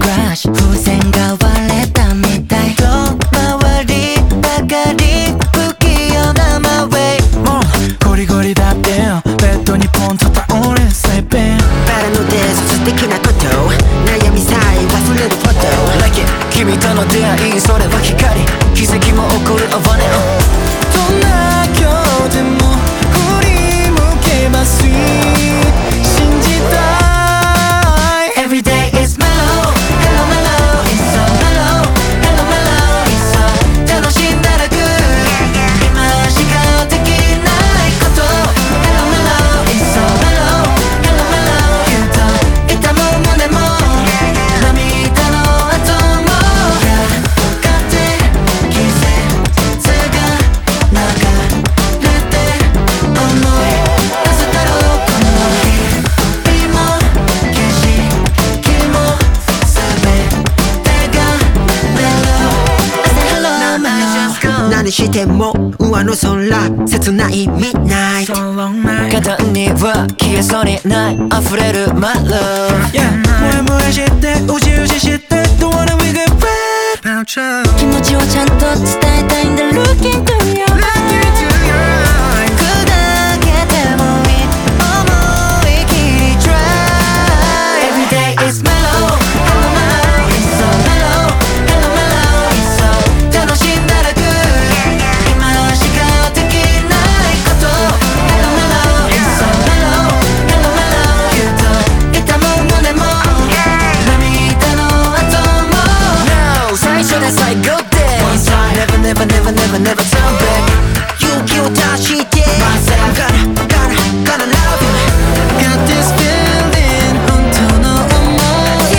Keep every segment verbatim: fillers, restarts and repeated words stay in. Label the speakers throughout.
Speaker 1: crush 風船が割れたみたい周りばかり不器用な my way
Speaker 2: もうゴリゴリだってよベッドにポンと倒れ sleeping
Speaker 3: バラのデート素敵なこと悩みさえ忘れるフォト
Speaker 1: Like it 君との出会いそれは光奇跡も起こる I want it
Speaker 2: どんな今日でも振り向けば sweet 信じたい
Speaker 1: Every day is mellow Hello mellow It's so mellow Hello mellow It's so 楽しんだら good 今しかできないこと Hello mellow It's so mellow Hello mellow 言うと痛も胸も涙の後もやがて季節が流れて思い出すだろうこの日々も景色も全てが mellow I say hello mellow
Speaker 3: 何しても上の空切ない midnight
Speaker 2: So long night
Speaker 1: 肩には消えそうにない溢れる my love
Speaker 2: Yeah 萌え萌えしてうじうじして Don't wanna we get bad Now chill
Speaker 1: 気持ちをちゃんと伝えたいんだ Looking to your eyes 砕けてもいい思い切り try Every day is mellow Hello mellow It's so mellow Hello mellow It's so 楽しんだら good 今しかできないこと Hello mellow It's so mellow Hello mellow 言うと痛も胸も涙の後も No 最初で最後で Never never never never never turn back
Speaker 3: 勇気を出して
Speaker 1: Myself
Speaker 3: Gonna gonna gonna love you
Speaker 2: Got this feeling 本当の想い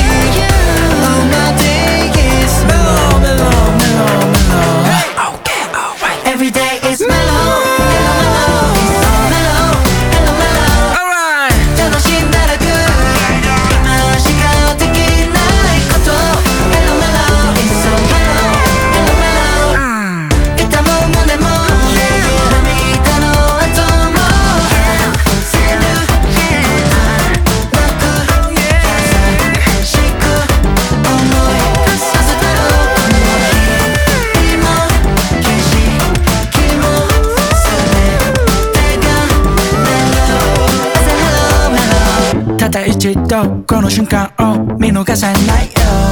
Speaker 2: All my day is mellow mellow mellow mellow Okay alright
Speaker 1: Every day is mellow Hello mellow It's so mellow Hello mellow
Speaker 2: Alright
Speaker 1: 楽しんだら good 今しかできないこと Hello mellow It's so mellow Hello mellow 痛も胸も涙の後もせるなく優しく思い出させたろうこの日々も景色も全てが mellow I say hello mellow
Speaker 2: ただ一度この瞬間を見逃さないよ